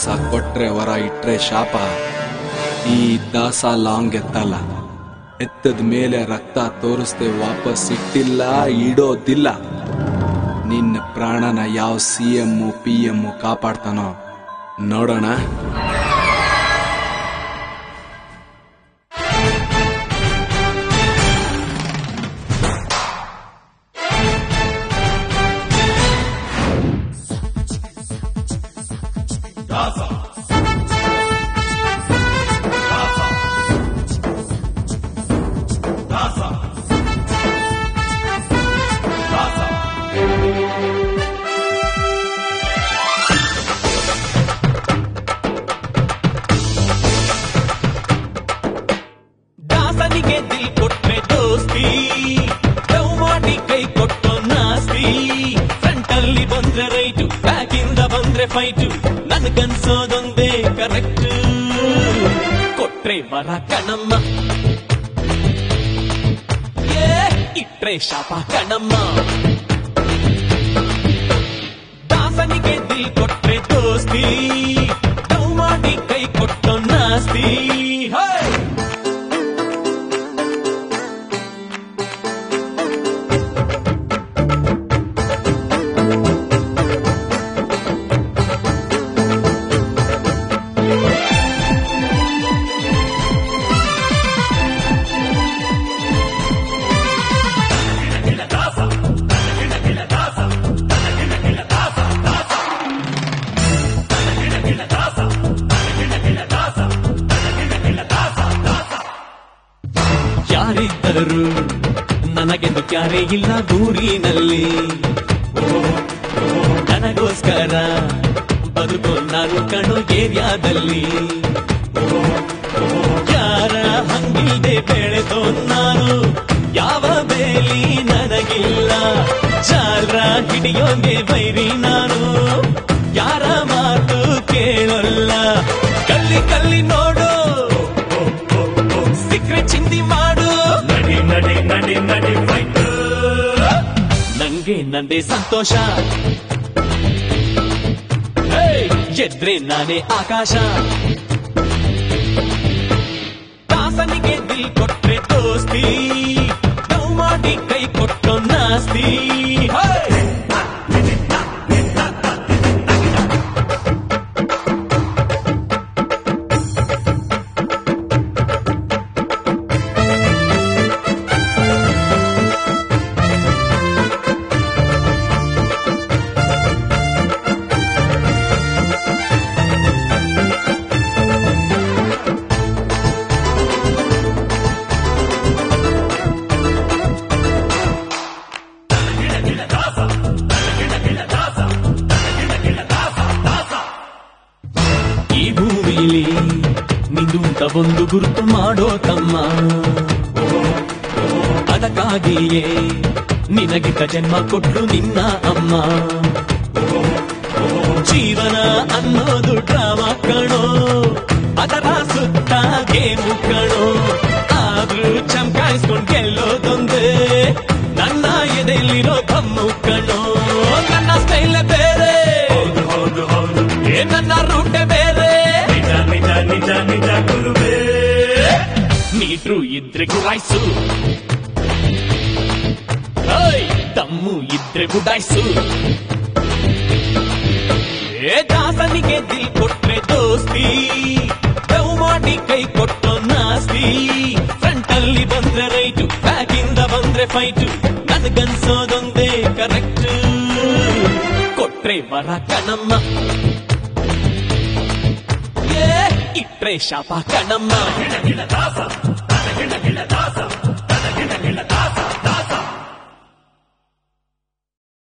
ದಾಸ ಕೊಟ್ರೆ ವರ ಇಟ್ರೆ ಶಾಪ. ಈ ದಾಸ ಲಾಂಗ್ ಎತ್ತಲ್ಲ, ಎತ್ತದ ಮೇಲೆ ರಕ್ತ ತೋರಿಸ್ದೆ ವಾಪಸ್ ಇಟ್ಟಿಲ್ಲ, ಇಡೋದಿಲ್ಲ. ನಿನ್ನ ಪ್ರಾಣನ ಯಾವ CM PM ಕಾಪಾಡ್ತಾನೋ ನೋಡೋಣ. ದಾಸನಿಗೆ ದಿಲ್ ಕೊಟ್ರೆ ದೋಸ್ತಿ, ಲವ್ ಮಾಡಿ ಕೈ ಕೊಟ್ಟೋ ನಾಸ್ತಿ. ಫ್ರಂಟಲ್ಲಿ ಬಂದ್ರೆ ರೈಟು, ಬ್ಯಾಕಿಂದ ಬಂದ್ರೆ ಫೈಟು, ನನ್ಗನ್ಸೋದೊಂದೇ ಕರೆಕ್ಟ್. ಕೊಟ್ರೆ ವರ ಕಣಮ್ಮ, ಇಟ್ರೆ ಶಾಪ ಕಣಮ್ಮ. ದಾಸನಿಗೆ ದಿಲ್ ಕೊಟ್ರೆ ದೋಸ್ತಿ, ಲವ್ ಮಾಡಿ ಕೈ ಕೊಟ್ಟೋ ನಾಸ್ತಿ. ಯಾರಿದ್ದರು ನನಗೆಂದು ಕ್ಯಾರೆ ಇಲ್ಲ ದೂರಿನಲ್ಲಿ, ನನಗೋಸ್ಕರ ಬದುಕೋ ನಾನು ಕಣೋ ಏರಿಯಾದಲ್ಲಿ. ಯಾರ ಹಂಗಿಲ್ದೆ ಬೆಳೆದೋ ನಾನು, ಯಾವ ಬೇಲಿ ನನಗಿಲ್ಲ. ಜಾಲ್ರ ಹಿಡಿಯೋಂಗೆ ಬೈರಿ ನಾನು, ಯಾರ ಮಾತು ಕೇಳಲ್ಲ. ಕಲ್ಲಿ ಕಲ್ಲಿ ನೋಡು, ಸಿಕ್ರೆ ಚಿಂದಿ ಮಾಡು. ನಡಿ ನಡಿ ನಡಿ ನಡಿ ಫೈಟ್, ನಂಗೆ ನಂದೇ ಸಂತೋಷ. ಎದ್ರೆ ನಾನೇ ಆಕಾಶ. ದಾಸನಿಗೆ ದಿಲ್ ಕೊಟ್ರೆ ದೋಸ್ತಿ, ಲವ್ ಮಾಡಿ ಕೈ ಕೊಟ್ಟೋ ನಾಸ್ತಿ. ಈ ಭೂಮಿಲಿ ನಿಂದು ಅಂತ ಒಂದು ಗುರುತು ಮಾಡೋ ತಮ್ಮ, ಅದಕ್ಕಾಗಿಯೇ ನಿನಗಿದ್ದ ಜನ್ಮ ಕೊಟ್ಟು ನಿನ್ನ ಅಮ್ಮ. ಜೀವನ ಅನ್ನೋದು ಡ್ರಾಮಾ ಕಣೋ, ಅದರ ಸುತ್ತ ಗೇಮು ಕಣೋ. ಆದ್ರೂ ಚಮಕಾಯಿಸ್ಕೊಂಡ್ ಗೆಲ್ಲೋದೊಂದೇ ನನ್ನ ಎದೆಯಲ್ಲಿರೋ ಕಮ್ಮು ಕಣೋ. ನನ್ನ ಸ್ಟೈಲ್ ಬೇರೆ, ನನ್ನ ರೂಟೆ ಬೇರೆ. ನಿಜ ನಿಜ ನಿಜ ನಿಜ ಗುರುವೇ, ಮೀಟ್ರು ಇದ್ರೆ ಗುರಾಯ್ಸು, ದಮ್ಮು ಇದ್ರೆ ಗುಡಾಯ್ಸು. ದಾಸನಿಗೆ ದಿಲ್ ಕೊಟ್ರೆ ದೋಸ್ತಿ, ಲವ್ ಮಾಡಿ ಕೈ ಕೊಟ್ಟೋ ನಾಸ್ತಿ. ಫ್ರಂಟಲ್ಲಿ ಬಂದ್ರೆ ರೈಟು, ಬ್ಯಾಕಿಂದ ಬಂದ್ರೆ ಫೈಟು, ನನ್ಗನ್ಸೋದೊಂದೇ ಕರೆಕ್ಟ್. ಕೊಟ್ರೆ ವರ ಕಣಮ್ಮ, ಇಟ್ರೆ ಶಾಪ ಕಣಮ್ಮ.